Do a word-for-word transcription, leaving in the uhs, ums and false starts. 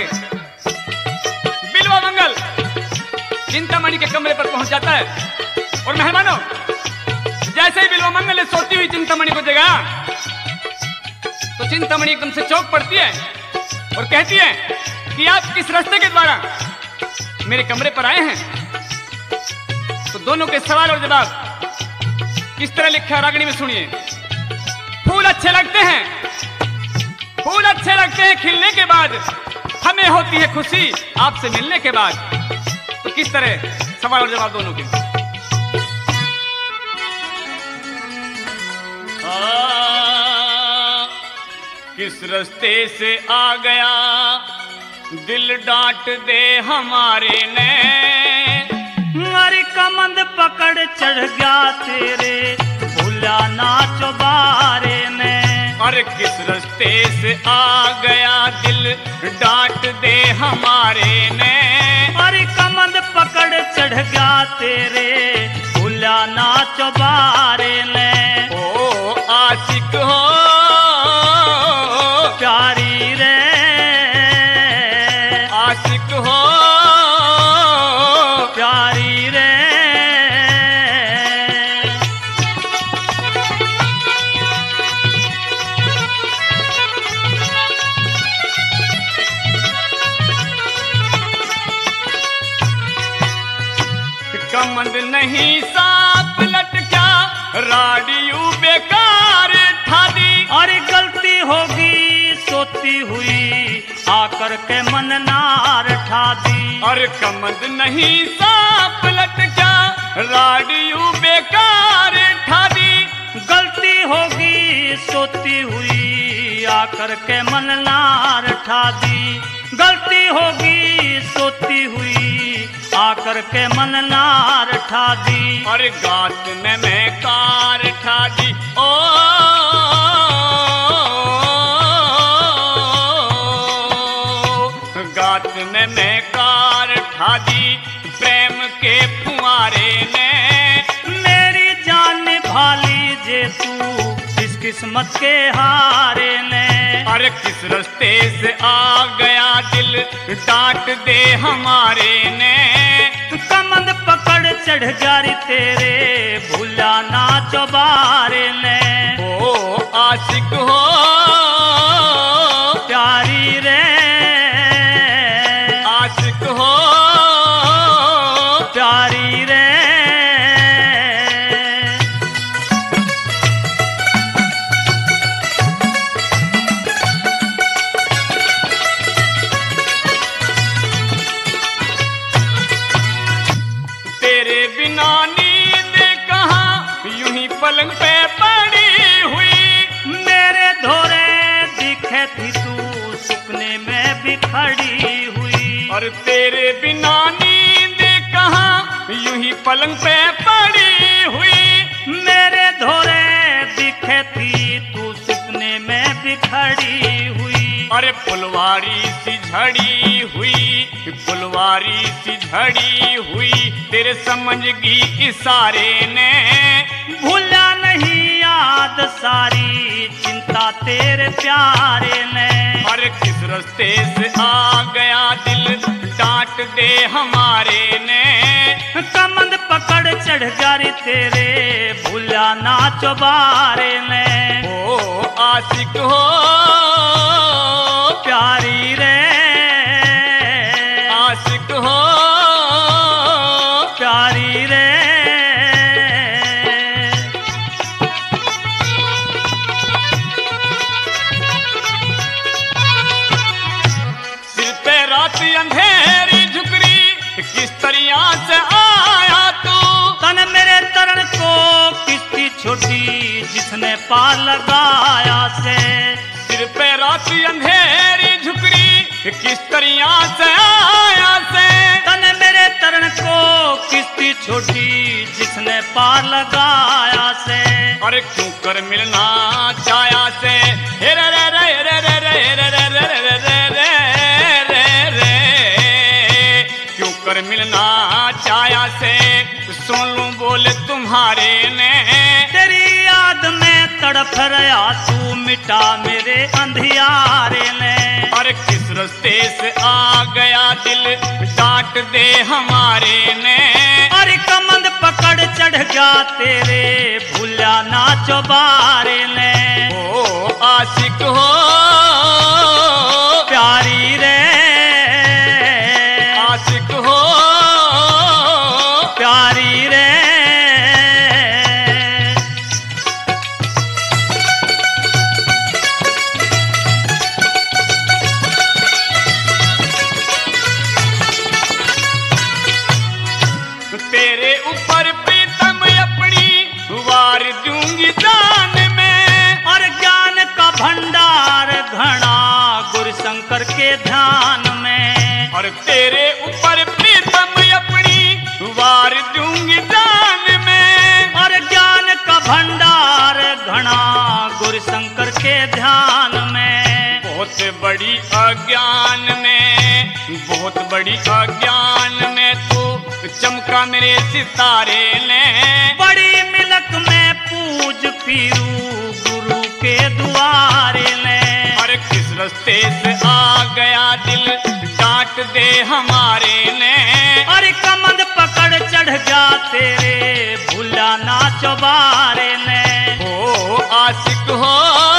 करके बिल्वा मंगल चिंतामणि के कमरे पर पहुंच जाता है। और मेहमानों, जैसे ही बिल्वा मंगल ने सोती हुई चिंतामणि को जगाया तो चिंतामणि एकदम से चौंक पड़ती है और कहती है कि आप किस रास्ते के द्वारा मेरे कमरे पर आए हैं। तो दोनों के सवाल और जवाब किस तरह लिखा है रागनी में सुनिए। फूल अच्छे लगते हैं, फूल अच्छे लगते हैं खिलने के बाद, हमें होती है खुशी आपसे मिलने के बाद। तो किस तरह सवाल और जवाब दोनों के। आ, किस रास्ते से आ गया दिल डांट दे हमारे ने, हमारी कमंद पकड़ चढ़ गया तेरे भूला ना चौबारे में। और किस रास्ते से आ गया दिल डांट दे हमारे ने, और कमंद पकड़ चढ़ गया तेरे भूला ना चौबारे में। ओ आशिक हो प्यारी रे, आशिक हो प्यारी रे। कमंद नहीं सांप लटका राडियो बेकार था दी। और गलती होगी सोती हुई आकर के मन नार ठा दी। और कमंद नहीं सांप लटका राडियो बेकार था दी। गलती होगी सोती हुई आकर के मन नार ठा दी। गलती होगी सोती हुई आकर के मन नार ठा दी। और गात में मैं कार ठा दी। ओ गात में मैं कार ठा दी प्रेम के फुआरे ने। मेरी जान निभा लीजे तू इस किस्मत के हारे ने। अरे किस रास्ते से आ गया दिल डांट दे हमारे ने। कमंद पकड़ चढ़ जारी तेरे भूला ना चौबारे ने। ओ आशिक हो प्यारी रे, आशिक हो प्यारी रे। तेरे बिना नींद कहाँ यूं ही पलंग पे पड़ी हुई। मेरे धोरे दिखे थी तू सुपने में भी खड़ी हुई। और तेरे बिना नींद कहाँ यूं ही पलंग पे पड़ी हुई। मेरे धोरे दिखे थी तू सुपने में भी खड़ी हुई। अरे फुलवारी सी झड़ी हुई, फुलवारी सी झड़ी हुई तेरे समझगी इशारे ने। भूला नहीं याद सारी चिंता तेरे प्यारे ने। अरे किस रास्ते से आ गया दिल डांट दे हमारे ने। कमंद पकड़ चढ़ जारी तेरे भूला ना चौबारे ने। ओ आशिक हो प्यारी रे, आशिक हो प्यारी रे। सिर पे रात अंधेरी झुकरी किस तरिया से आया तू। तन मेरे तरण को किस्ती छोटी जिसने पार लगाया से। सिर पे रात अंधेरी झुकरी किस तरिया से आया से। तन मेरे तरण को किस्ती छोटी जिसने पार लगाया से। अरे क्यों कर मिलना चाया से। हे रे रे रे रे रे रे रे रे रे रे रे रे रे क्यों कर मिलना चाया से। सुन लूं बोले तुम्हारे ने। तेरी याद में तड़फ रहा तू मिटा मेरे अंधियारे ने। अरे किस रस्ते से आ गया दिल डांट दे हमारे ने। अरे कमंद पकड़ चढ़ गया तेरे भूला ना चौबारे ने। ओ आशिक हो प्यारी रे आशिक हो प्यारी रे। तेरे ऊपर प्रीतम अपनी वार दूंगी दान में। और ज्ञान का भंडार घना गुरुशंकर के ध्यान में। और तेरे ऊपर प्रीतम अपनी वार दूंगी दान में। और ज्ञान का भंडार घना गुरुशंकर के ध्यान में। बहुत बड़ी अज्ञान में बहुत बड़ी अज्ञान में तू चमका मेरे सितारे ने। बड़ी मिलक में पूज पीरू गुरु के दुआरे ने। और किस रस्ते से आ गया दिल डांट दे हमारे ने। अरे कमंद पकड़ चढ़ गया तेरे भूला ना चौबारे ने। ओ आशिक हो